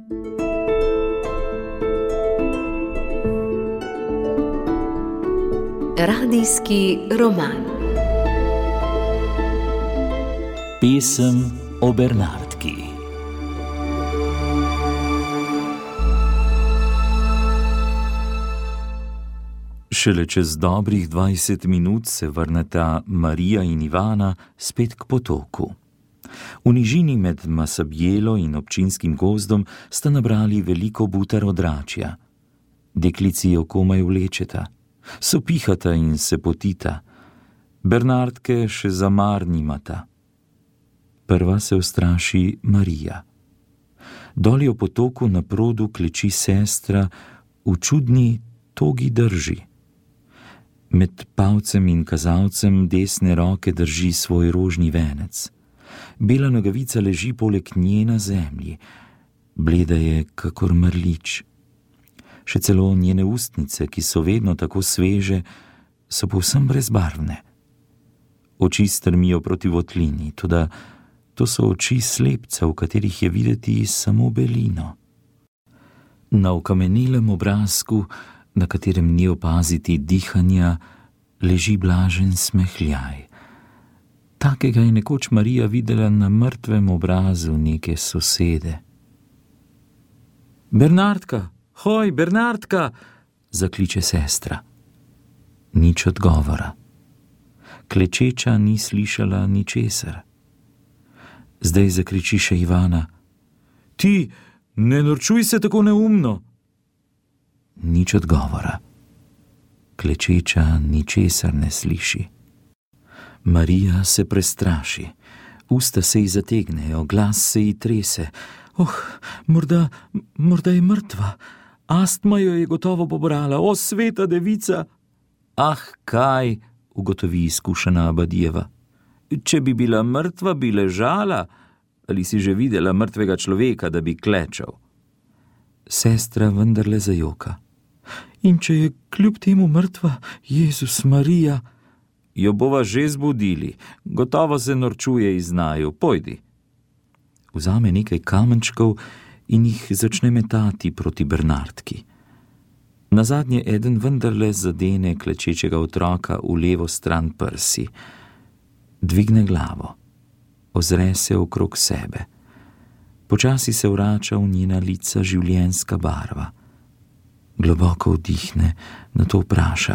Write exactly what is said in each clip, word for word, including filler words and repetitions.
Radijski roman. Pesem o Bernardki. Šele čez dobrih dvajset minut se vrneta Marija in Ivana spet k potoku. V nižini med Masabjelo in občinskim gozdom sta nabrali veliko butar odračja. Deklici jo komaj vlečeta, sopihata in se potita. Bernardke še zamar nimata. Prva se ustraši Marija. Dol jo potoku na produ kleči sestra v čudni togi drži. Med palcem in kazalcem desne roke drži svoj rožni venec. Bela nogavica leži poleg nje na zemlji. Bleda je kakor mrlič. Še celo njene ustnice, ki so vedno tako sveže, so povsem brezbarvne. Oči strmijo proti votlini, toda to so oči slepca, v katerih je videti samo belino. Na okamenelem obrazku, na katerem ni opaziti dihanja, leži blažen smehljaj. Takega je nekoč Marija videla na mrtvem obrazu neke sosede. Bernardka! Hoj, Bernardka! Zakliče sestra. Nič odgovora. Klečeča ni slišala ničesar. Zdaj zakriči še Ivana. Ti, ne norčuj se tako neumno! Nič odgovora. Klečeča ničesar ne sliši. Marija se prestraši. Usta se ji zategnejo, glas se ji trese. Oh, morda, morda je mrtva. Astma jo je gotovo pobrala, o sveta devica! Ah, kaj, ugotovi izkušena Abadijeva. Če bi bila mrtva, bi ležala, ali si že videla mrtvega človeka, da bi klečal? Sestra vendarle zajoka. In če je kljub temu mrtva, Jezus Marija, jo bova že zbudili, gotovo se norčuje iz naju, pojdi. Vzame nekaj kamenčkov in jih začne metati proti Bernardki. Nazadnje eden vendarle zadene klečečega otroka v levo stran prsi. Dvigne glavo, ozre se okrog sebe. Počasi se vrača v njena lica življenjska barva. Globoko vdihne, nato vpraša.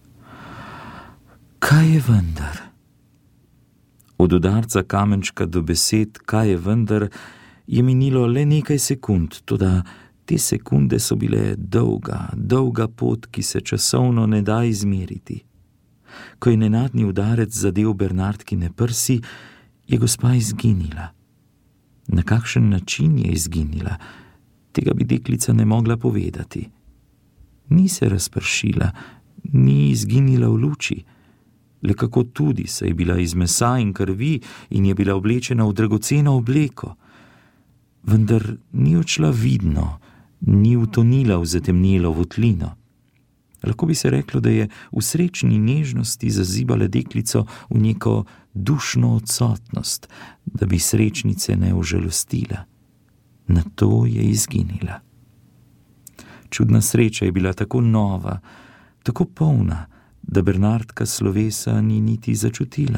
Kaj je vendar? Od udarca kamenčka do besed, kaj je vendar, je minilo le nekaj sekund, toda te sekunde so bile dolga, dolga pot, ki se časovno ne da izmeriti. Ko je nenadni udarec zadel Bernardkine prsi, je gospa izginila. Na kakšen način je izginila, tega bi deklica ne mogla povedati. Ni se razpršila, ni izginila v luči, le kako tudi, saj je bila iz mesa in krvi in je bila oblečena v dragoceno obleko. Vendar ni odšla vidno, ni utonila v zatemnelo votlino. Lahko bi se reklo, da je v srečni nežnosti zazibala deklico v neko dušno odsotnost, da bi srečnice ne užalostila. Nato je izginila. Čudna sreča je bila tako nova, tako polna, da Bernardka slovesa ni niti začutila.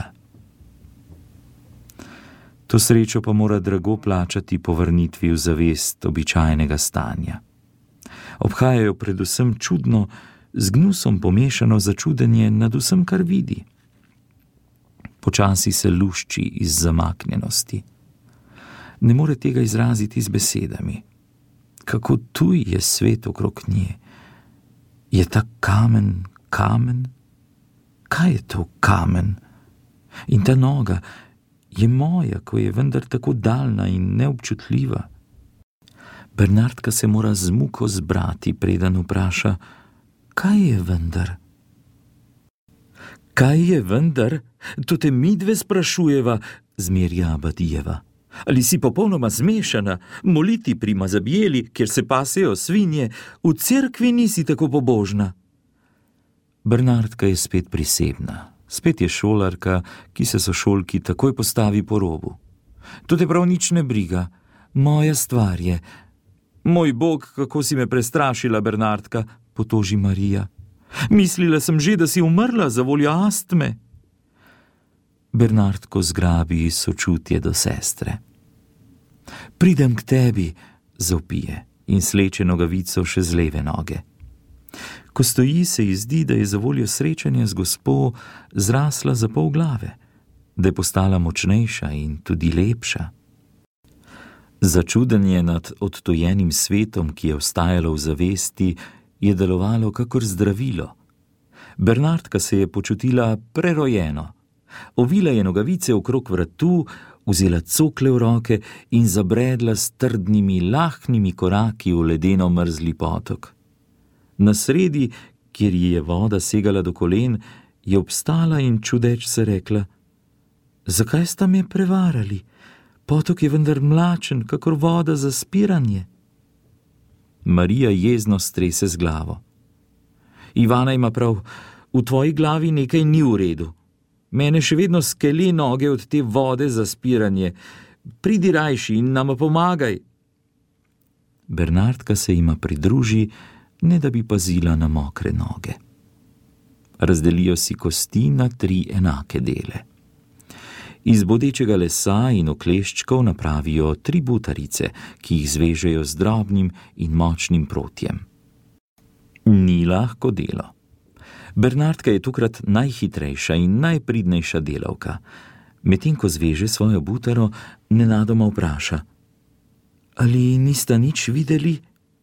To srečo pa mora drago plačati po vrnitvi v zavest običajnega stanja. Obhajajo predvsem čudno, z gnusom pomešano začudenje nad vsem, kar vidi. Počasi se lušči iz zamaknjenosti. Ne more tega izraziti z besedami. Kako tuj je svet okrog nje. Je ta kamen kamen? Kaj je to kamen? In ta noga je moja, ko je vendar tako daljna in neobčutljiva. Bernardka se mora z muko zbrati, preden vpraša, kaj je vendar? Kaj je vendar? To te midve sprašujeva, zmerja Abadijeva. Ali si popolnoma zmešana, moliti pri Mazabjeli, kjer se pasejo svinje, v cerkvi nisi tako pobožna? Bernardka je spet prisebna. Spet je šolarka, ki se sošolki takoj postavi po robu. To te prav nič ne briga. Moja stvar je. Moj bog, kako si me prestrašila, Bernardka, potoži Marija. Mislila sem že, da si umrla za voljo astme. Bernardko zgrabi sočutje do sestre. Pridem k tebi, zavpije in sleče nogavico še z leve noge. Ko stoji, se ji zdi, da je za voljo srečanja z gospo zrasla za pol glave, da je postala močnejša in tudi lepša. Začudenje nad odtujenim svetom, ki je ostajalo v zavesti, je delovalo kakor zdravilo. Bernardka se je počutila prerojeno. Ovila je nogavice okrog vratu, vzela cokle v roke in zabredla s trdnimi, lahnimi koraki v ledeno mrzli potok. Na sredi, kjer ji je voda segala do kolen, je obstala in čudeč se rekla: Zakaj sta me prevarali? Potok je vendar mlačen, kakor voda za spiranje. Marija jezno strese z glavo. Ivana ima prav, v tvoji glavi nekaj ni v redu. Mene še vedno skeli noge od te vode za spiranje. Pridi rajši in nama pomagaj. Bernardka se jima pridruži, ne da bi pazila na mokre noge. Razdelijo si kosti na tri enake dele. Iz bodečega lesa in okleščkov napravijo tri butarice, ki jih zvežejo z drobnim in močnim protjem. Ni lahko delo. Bernardka je tokrat najhitrejša in najpridnejša delavka. Medtem ko zveže svojo butaro, nenadoma vpraša: Ali nista nič videli?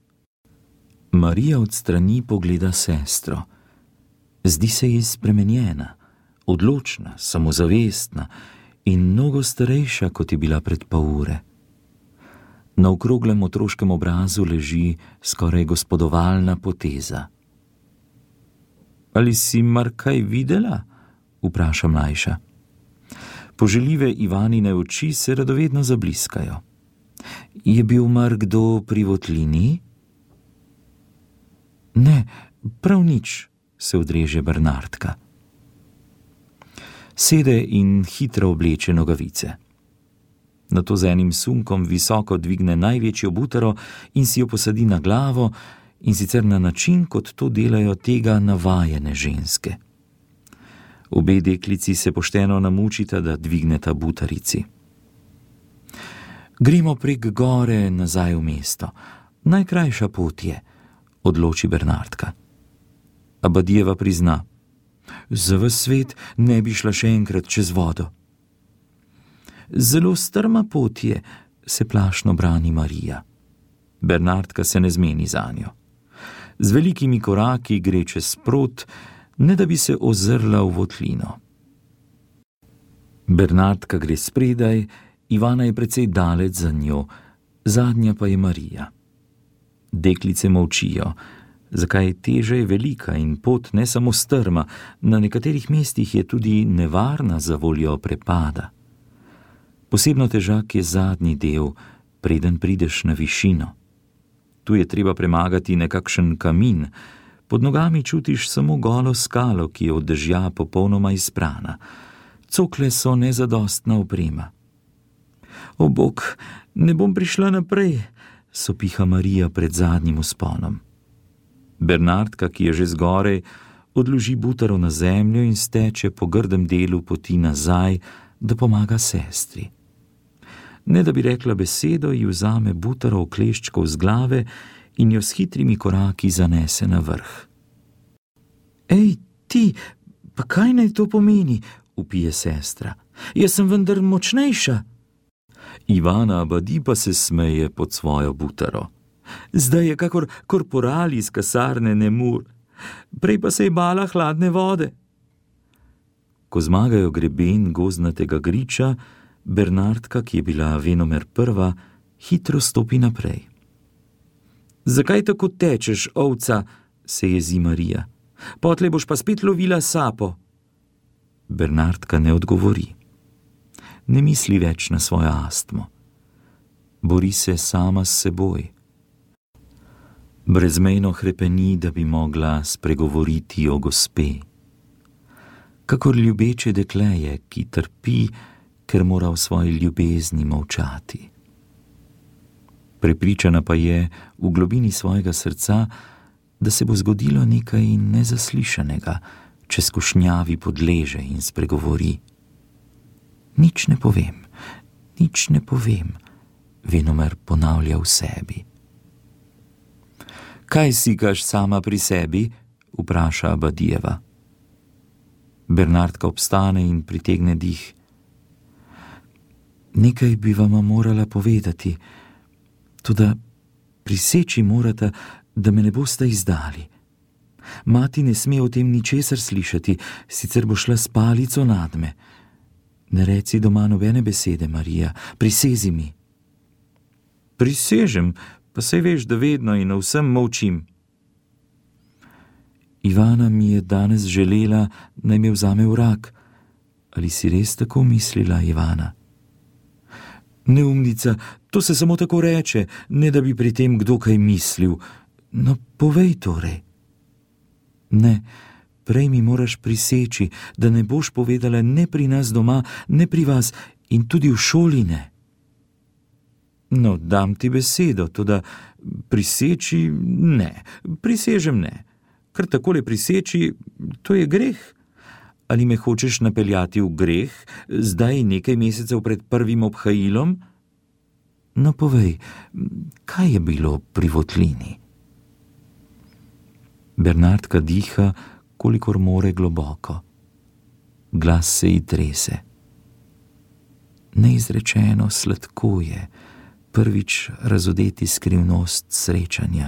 Marija odstrani pogleda sestro. Zdi se ji spremenjena, odločna, samozavestna in mnogo starejša, kot je bila pred pol ure. Na okroglem otroškem obrazu leži skoraj gospodovalna poteza. Ali si mar kaj videla? Vpraša mlajša. Poželjive Ivanine oči se radovedno zabliskajo. Je bil mar kdo pri votlini? Ne, prav nič, se odreže Bernardka. Sede in hitro obleče nogavice. Nato z enim sunkom visoko dvigne največjo butaro in si jo posadi na glavo, in sicer na način, kot to delajo tega navajene ženske. Obe deklici se pošteno namučita, da dvigneta butarici. Gremo prek gore nazaj v mesto. Najkrajša pot je, odloči Bernardka. Abadijeva prizna: Za ves svet ne bi šla še enkrat čez vodo. Zelo strma pot je, se plašno brani Marija. Bernardka se ne zmeni zanjo. Z velikimi koraki gre čez prot, ne da bi se ozrla v votlino. Bernardka gre spredaj, Ivana je precej daleč za njo, zadnja pa je Marija. Deklice molčijo. Zakaj teža je velika in pot ne samo strma, na nekaterih mestih je tudi nevarna za voljo prepada. Posebno težak je zadnji del, preden prideš na višino. Tu je treba premagati nekakšen kamin, pod nogami čutiš samo golo skalo, ki je od dežja popolnoma izprana. Cokle so nezadostna oprema. O bog, ne bom prišla naprej, sopiha Marija pred zadnjim vzponom. Bernardka, ki je že zgoraj, odloži butaro na zemljo in steče po grdem delu poti nazaj, da pomaga sestri. Ne da bi rekla besedo, ji vzame butaro okleščkov z glave in jo s hitrimi koraki zanese na vrh. Ej, ti, pa kaj naj to pomeni? Vpije sestra. Jaz sem vendar močnejša. Ivana Abadi pa se smeje pod svojo butaro. Zdaj je kakor korporal iz kasarne Nemur. Prej pa se je bala hladne vode. Ko zmagajo greben gozdnatega griča, Bernardka, ki je bila venomer prva, hitro stopi naprej. Zakaj tako tečeš, ovca? Se jezi Marija. Potlej boš pa spet lovila sapo. Bernardka ne odgovori. Ne misli več na svojo astmo. Bori se sama s seboj. Brezmejno hrepeni, da bi mogla spregovoriti o gospe. Kakor ljubeče dekle je, ki trpi, ker mora v svoji ljubezni molčati. Prepričana pa je v globini svojega srca, da se bo zgodilo nekaj nezaslišanega, če skušnjavi podleže in spregovori. Nič ne povem, nič ne povem, venomer ponavlja v sebi. Kaj sikaš sama pri sebi? Vpraša Abadijeva. Bernardka obstane in pritegne dih. Nekaj bi vama morala povedati, toda priseči morata, da me ne boste izdali. Mati ne sme o tem ničesar slišati, sicer bo šla s palico nadme. Ne reci doma nobene besede, Marija, prisezi mi. Prisežem, pa saj veš, da vedno in o vsem molčim. Ivana mi je danes želela, naj me vzame v rak. Ali si res tako mislila, Ivana? Neumnica, to se samo tako reče, ne da bi pri tem kdo kaj mislil. No, povej torej. Ne, prej mi moraš priseči, da ne boš povedala ne pri nas doma, ne pri vas in tudi v šoli ne. No, dam ti besedo, toda priseči ne, prisežem ne. Kar takole priseči, to je greh. Ali me hočeš napeljati v greh, zdaj nekaj mesecev pred prvim obhajilom? No, povej, kaj je bilo pri votlini? Bernardka diha, kolikor more globoko. Glas se ji trese. Neizrečeno sladko je prvič razodeti skrivnost srečanja.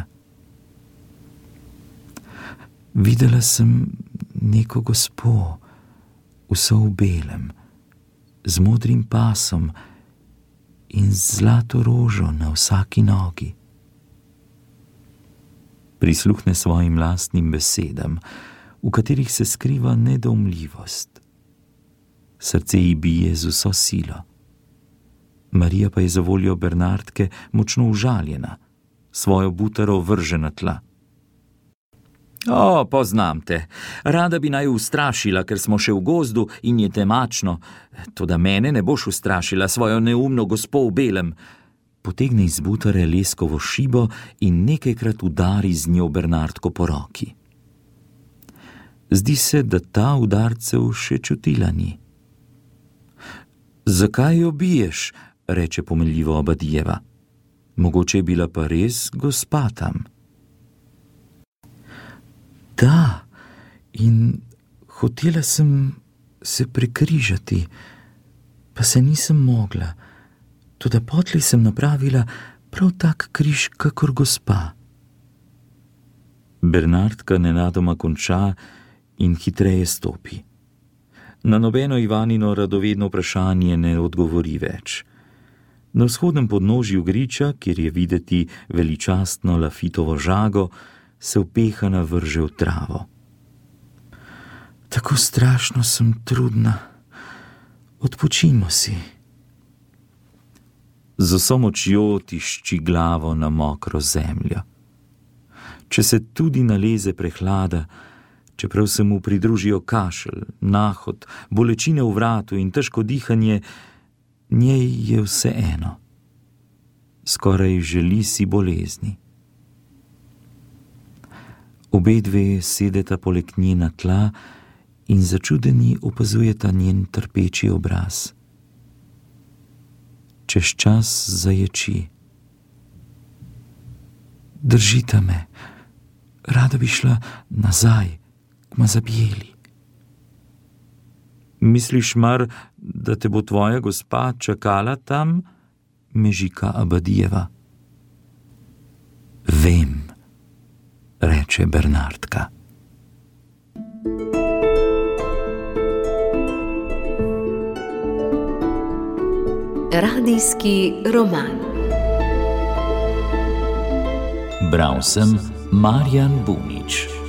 Videla sem neko gospo, vso v belem, z modrim pasom in zlato rožo na vsaki nogi. Prisluhne svojim lastnim besedam, v katerih se skriva nedoumljivost. Srce ji bije z vso silo. Marija pa je za voljo Bernardke močno užaljena, svojo butaro vrže na tla. O, poznam te. Rada bi naj ustrašila, ker smo še v gozdu in je temačno. Toda mene ne boš ustrašila, svojo neumno gospo v belem. Potegne iz butare leskovo šibo in nekajkrat udari z njo Bernardko po roki. Zdi se, da ta udarcev še čutila ni. Zakaj jo biješ? Reče pomenljivo Abadijeva. Mogoče je bila pa res gospa tam. Da, in hotela sem se prekrižati, pa se nisem mogla, toda potlej sem napravila prav tak križ, kakor gospa. Bernardka nenadoma konča in hitreje stopi. Na nobeno Ivanino radovedno vprašanje ne odgovori več. Na vzhodnem podnožju griča, kjer je videti veličastno lafitovo žago, se upehana vrže v travo. Tako strašno sem trudna. Odpočimo si. Z vso močjo tišči glavo na mokro zemljo. Če se tudi naleze prehlada, čeprav se mu pridružijo kašelj, nahod, bolečine v vratu in težko dihanje, njej je vse eno. Skoraj želi si bolezni. Obe dve sedeta poleg nje na tla in začudeni opazujeta njen trpeči obraz. Čez čas zaječi. Držita me, rada bi šla nazaj, k Mazabijeli. Misliš mar, da te bo tvoja gospa čakala tam? Mežika Abadijeva. Vem, reče Bernardka. Radijski roman. Bral sem Marjan Bunič.